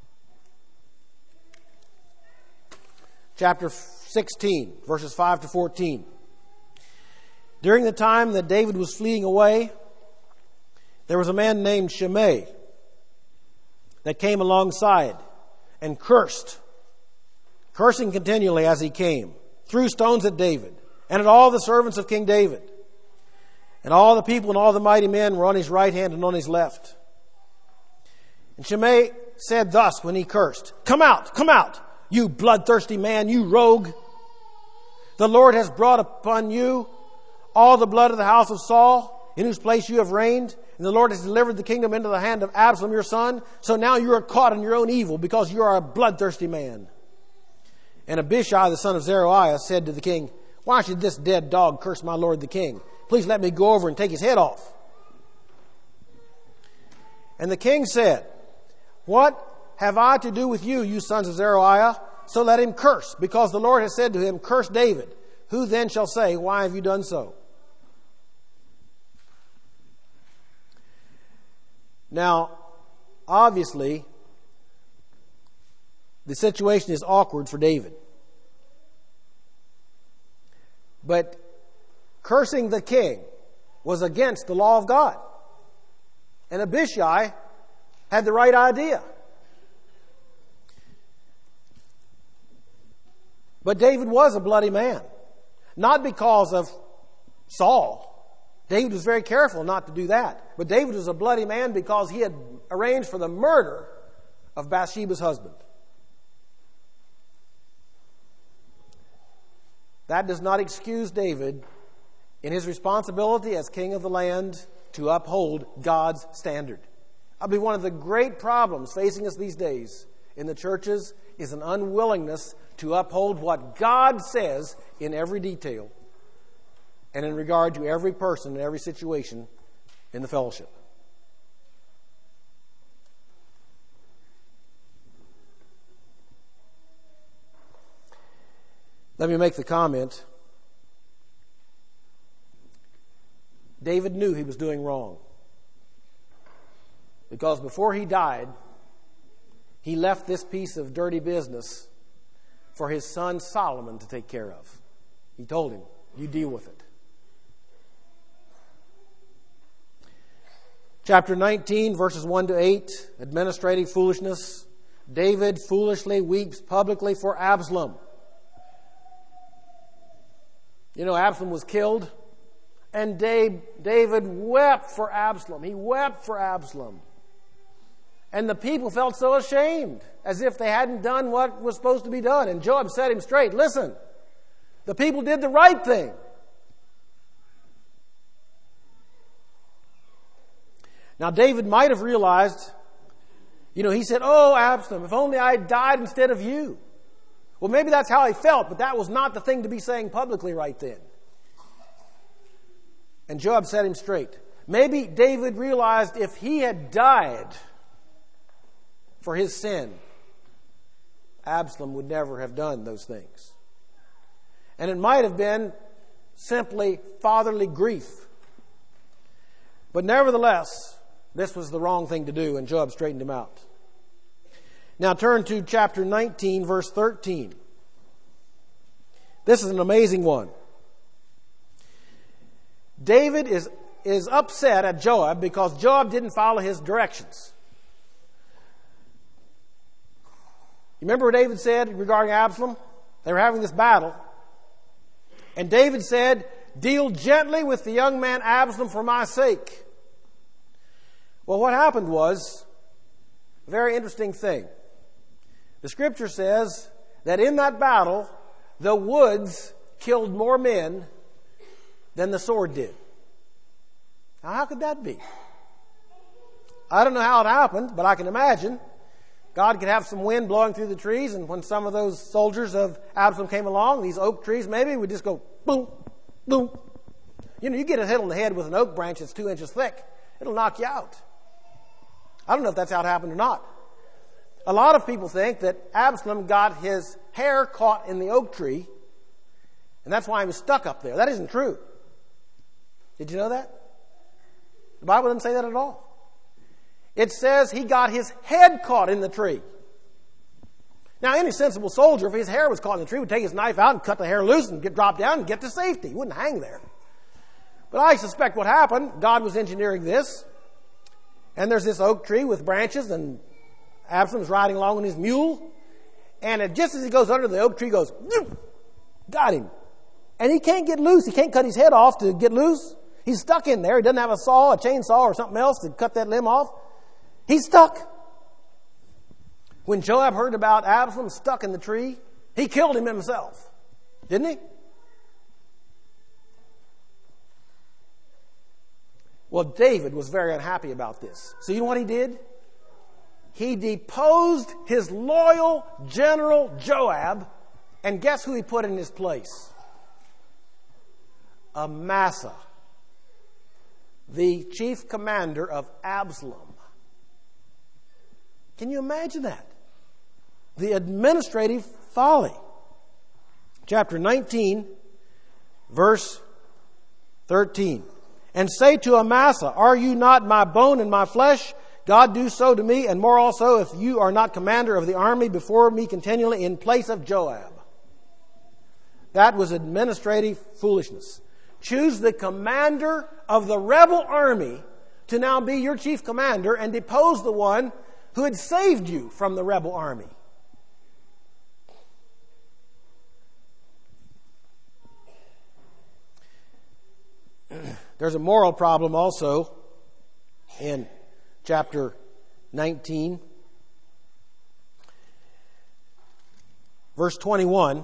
Chapter 16, verses 5 to 14. During the time that David was fleeing away, there was a man named Shimei that came alongside and cursing continually as he came, threw stones at David and at all the servants of King David. And all the people and all the mighty men were on his right hand and on his left. And Shimei said thus when he cursed, come out, you bloodthirsty man, you rogue. The Lord has brought upon you all the blood of the house of Saul, in whose place you have reigned. And the Lord has delivered the kingdom into the hand of Absalom your son. So now you are caught in your own evil, because you are a bloodthirsty man. And Abishai, the son of Zeruiah, said to the king, why should this dead dog curse my lord the king? Please let me go over and take his head off. And the king said, what have I to do with you, you sons of Zeruiah? So let him curse, because the Lord has said to him, curse David. Who then shall say, why have you done so? Now, obviously, the situation is awkward for David. But cursing the king was against the law of God. And Abishai had the right idea. But David was a bloody man. Not because of Saul. David was very careful not to do that. But David was a bloody man because he had arranged for the murder of Bathsheba's husband. That does not excuse David in his responsibility as king of the land to uphold God's standard. I believe one of the great problems facing us these days in the churches is an unwillingness to uphold what God says in every detail and in regard to every person and every situation in the fellowship. Let me make the comment. David knew he was doing wrong. Because before he died, he left this piece of dirty business for his son Solomon to take care of. He told him, you deal with it. Chapter 19, verses 1 to 8, administrative foolishness. David foolishly weeps publicly for Absalom. You know, Absalom was killed, and David wept for Absalom. He wept for Absalom. And the people felt so ashamed, as if they hadn't done what was supposed to be done. And Joab set him straight. Listen, the people did the right thing. Now, David might have realized, he said, oh, Absalom, if only I had died instead of you. Well, maybe that's how he felt, but that was not the thing to be saying publicly right then. And Joab set him straight. Maybe David realized if he had died for his sin, Absalom would never have done those things. And it might have been simply fatherly grief. But nevertheless, this was the wrong thing to do, and Joab straightened him out. Now turn to chapter 19, verse 13. This is an amazing one. David is upset at Joab because Joab didn't follow his directions. You remember what David said regarding Absalom? They were having this battle. And David said, deal gently with the young man Absalom for my sake. Well, what happened was a very interesting thing. The scripture says that in that battle, the woods killed more men than the sword did. Now, how could that be? I don't know how it happened, but I can imagine. God could have some wind blowing through the trees, and when some of those soldiers of Absalom came along, these oak trees maybe would just go boom, boom. You get a hit on the head with an oak branch that's 2 inches thick. It'll knock you out. I don't know if that's how it happened or not. A lot of people think that Absalom got his hair caught in the oak tree, and that's why he was stuck up there. That isn't true. Did you know that? The Bible doesn't say that at all. It says he got his head caught in the tree. Now, any sensible soldier, if his hair was caught in the tree, would take his knife out and cut the hair loose and drop down and get to safety. He wouldn't hang there. But I suspect what happened, God was engineering this, and there's this oak tree with branches, and Absalom's riding along on his mule, and just as he goes under, the oak tree goes, got him. And he can't get loose. He can't cut his head off to get loose. He's stuck in there. He doesn't have a saw, a chainsaw, or something else to cut that limb off. He's stuck. When Joab heard about Absalom stuck in the tree, he killed him himself. Didn't he? Well, David was very unhappy about this. So you know what he did? He deposed his loyal general Joab, and guess who he put in his place? Amasa, the chief commander of Absalom. Can you imagine that? The administrative folly. Chapter 19, verse 13. And say to Amasa, are you not my bone and my flesh? God do so to me, and more also, if you are not commander of the army before me continually in place of Joab. That was administrative foolishness. Choose the commander of the rebel army to now be your chief commander and depose the one who had saved you from the rebel army. There's a moral problem also in chapter 19. Verse 21.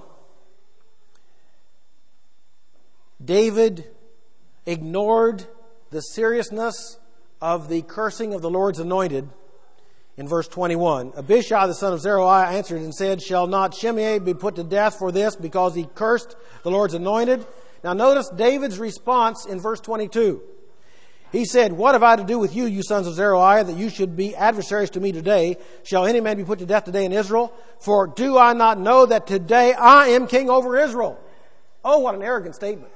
David ignored the seriousness of the cursing of the Lord's anointed. In verse 21, Abishai the son of Zeruiah answered and said, shall not Shimei be put to death for this because he cursed the Lord's anointed? Now notice David's response in verse 22. He said, what have I to do with you, you sons of Zeruiah, that you should be adversaries to me today? Shall any man be put to death today in Israel? For do I not know that today I am king over Israel? Oh, what an arrogant statement.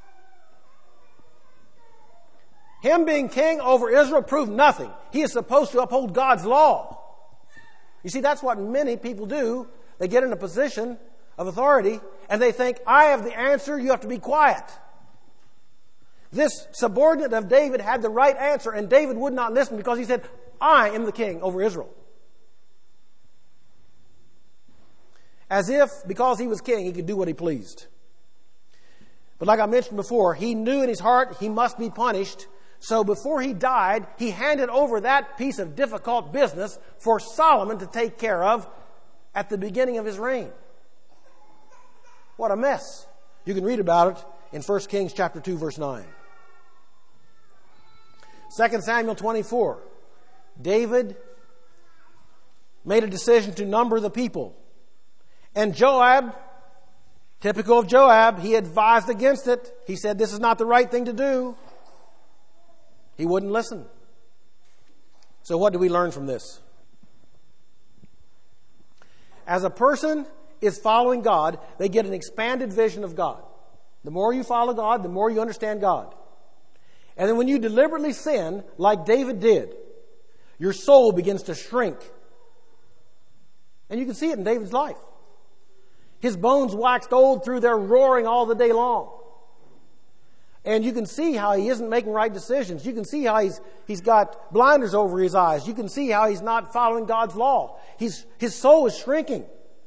Him being king over Israel proved nothing. He is supposed to uphold God's law. You see, that's what many people do. They get in a position of authority and they think, I have the answer, you have to be quiet. This subordinate of David had the right answer, and David would not listen because he said, I am the king over Israel. As if, because he was king, he could do what he pleased. But like I mentioned before, he knew in his heart he must be punished. So before he died, he handed over that piece of difficult business for Solomon to take care of at the beginning of his reign. What a mess. You can read about it in 1 Kings chapter 2, verse 9. 2 Samuel 24. David made a decision to number the people. And Joab, typical of Joab, he advised against it. He said, this is not the right thing to do. He wouldn't listen. So what do we learn from this? As a person is following God, they get an expanded vision of God. The more you follow God, the more you understand God. And then when you deliberately sin, like David did, your soul begins to shrink. And you can see it in David's life. His bones waxed old through their roaring all the day long. And you can see how he isn't making right decisions. You can see how he's got blinders over his eyes. You can see how he's not following God's law. His soul is shrinking.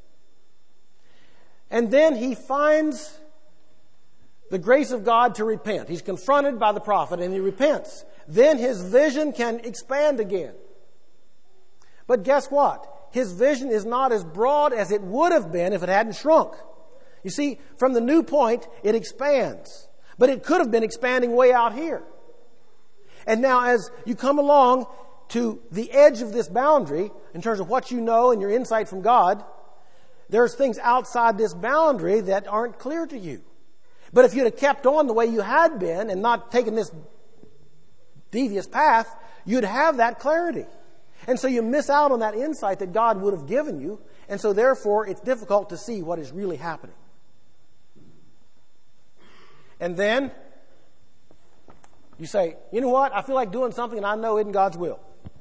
And then he finds the grace of God to repent. He's confronted by the prophet and he repents. Then his vision can expand again. But guess what? His vision is not as broad as it would have been if it hadn't shrunk. You see, from the new point, it expands. But it could have been expanding way out here. And now as you come along to the edge of this boundary, in terms of what you know and your insight from God, there's things outside this boundary that aren't clear to you. But if you'd have kept on the way you had been and not taken this devious path, you'd have that clarity. And so you miss out on that insight that God would have given you. And so therefore, it's difficult to see what is really happening. And then, You say, you know what? I feel like doing something and I know isn't God's will.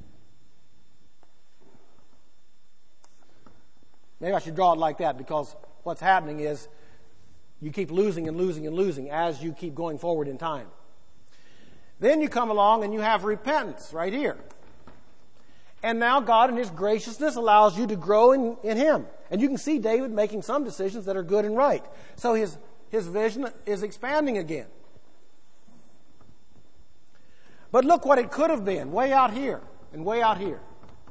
Maybe I should draw it like that, because what's happening is you keep losing and losing and losing as you keep going forward in time. Then you come along and you have repentance right here. And now God in His graciousness allows you to grow in Him. And you can see David making some decisions that are good and right. So his vision is expanding again. But look what it could have been, way out here and way out here.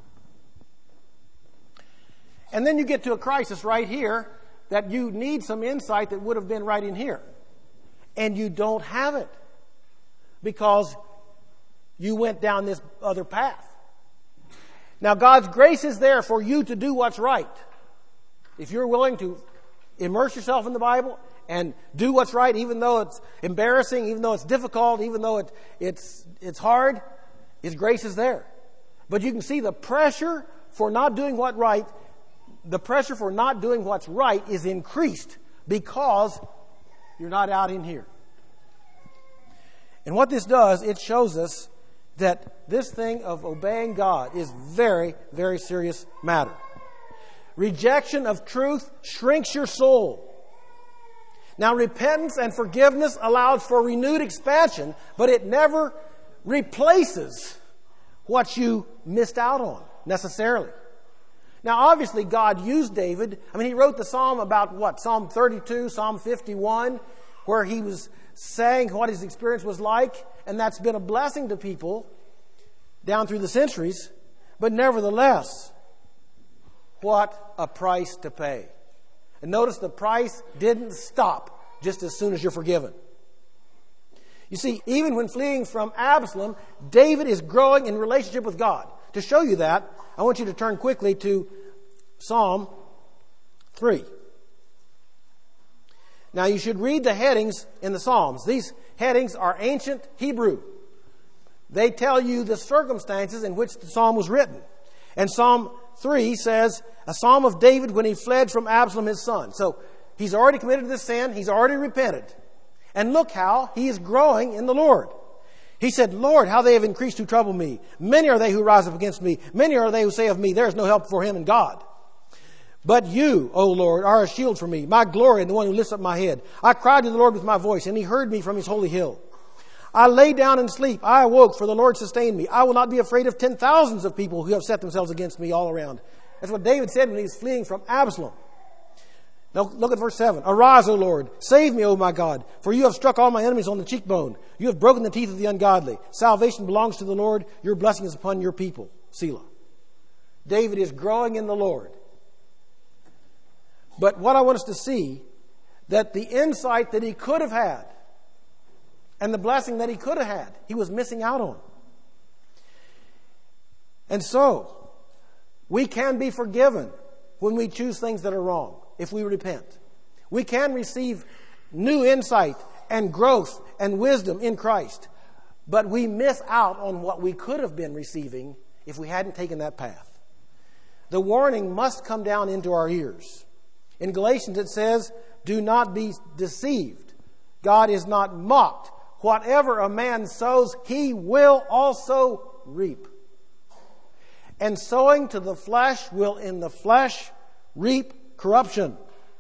And then you get to a crisis right here that you need some insight that would have been right in here. And you don't have it because you went down this other path. Now, God's grace is there for you to do what's right. If you're willing to immerse yourself in the Bible and do what's right, even though it's embarrassing, even though it's difficult, even though it's hard, His grace is there. But you can see the pressure for not doing what's right. The pressure for not doing what's right is increased because you're not out in here. And what this does, it shows us that this thing of obeying God is very, very serious matter. Rejection of truth shrinks your soul. Now, repentance and forgiveness allows for renewed expansion, but it never replaces what you missed out on necessarily. Now, obviously, God used David. He wrote the psalm about what? Psalm 32, Psalm 51, where he was saying what his experience was like, and that's been a blessing to people down through the centuries. But nevertheless, what a price to pay. And notice the price didn't stop just as soon as you're forgiven. You see, even when fleeing from Absalom, David is growing in relationship with God. To show you that, I want you to turn quickly to Psalm 3. Now, you should read the headings in the Psalms. These headings are ancient Hebrew. They tell you the circumstances in which the psalm was written. And Psalm 3 says, a psalm of David when he fled from Absalom his son. So, he's already committed this sin. He's already repented. And look how he is growing in the Lord. He said, Lord, how they have increased who trouble me. Many are they who rise up against me. Many are they who say of me, there is no help for him in God. But you, O Lord, are a shield for me, my glory and the one who lifts up my head. I cried to the Lord with my voice, and He heard me from His holy hill. I lay down and sleep. I awoke, for the Lord sustained me. I will not be afraid of 10,000s of people who have set themselves against me all around. That's what David said when he was fleeing from Absalom. Now look at verse 7. Arise, O Lord. Save me, O my God. For you have struck all my enemies on the cheekbone. You have broken the teeth of the ungodly. Salvation belongs to the Lord. Your blessing is upon your people. Selah. David is growing in the Lord. But what I want us to see, that the insight that he could have had and the blessing that he could have had, he was missing out on. And so, we can be forgiven when we choose things that are wrong, if we repent. We can receive new insight and growth and wisdom in Christ. But we miss out on what we could have been receiving if we hadn't taken that path. The warning must come down into our ears. In Galatians it says, do not be deceived. God is not mocked. Whatever a man sows, he will also reap. And sowing to the flesh will in the flesh reap corruption.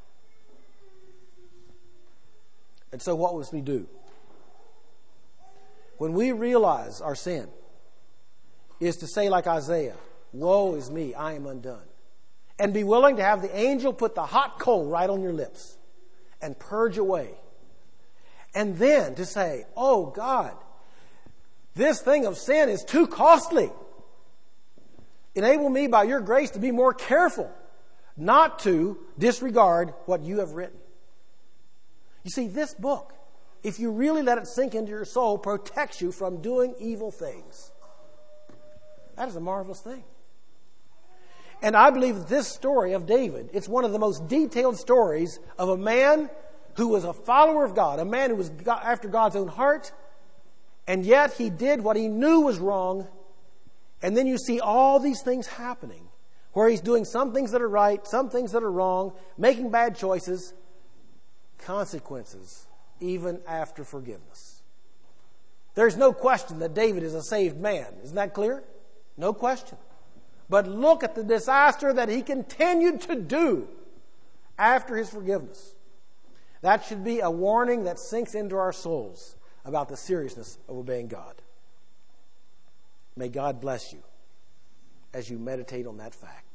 And so what must we do? When we realize our sin, is to say like Isaiah, woe is me, I am undone. And be willing to have the angel put the hot coal right on your lips and purge away. And then to say, oh God, this thing of sin is too costly. Enable me by your grace to be more careful, not to disregard what you have written. You see, this book, if you really let it sink into your soul, protects you from doing evil things. That is a marvelous thing. And I believe that this story of David, it's one of the most detailed stories of a man who was a follower of God, a man who was after God's own heart, and yet he did what he knew was wrong. And then you see all these things happening, where he's doing some things that are right, some things that are wrong, making bad choices, consequences, even after forgiveness. There's no question that David is a saved man. Isn't that clear? No question. But look at the disaster that he continued to do after his forgiveness. That should be a warning that sinks into our souls about the seriousness of obeying God. May God bless you as you meditate on that fact.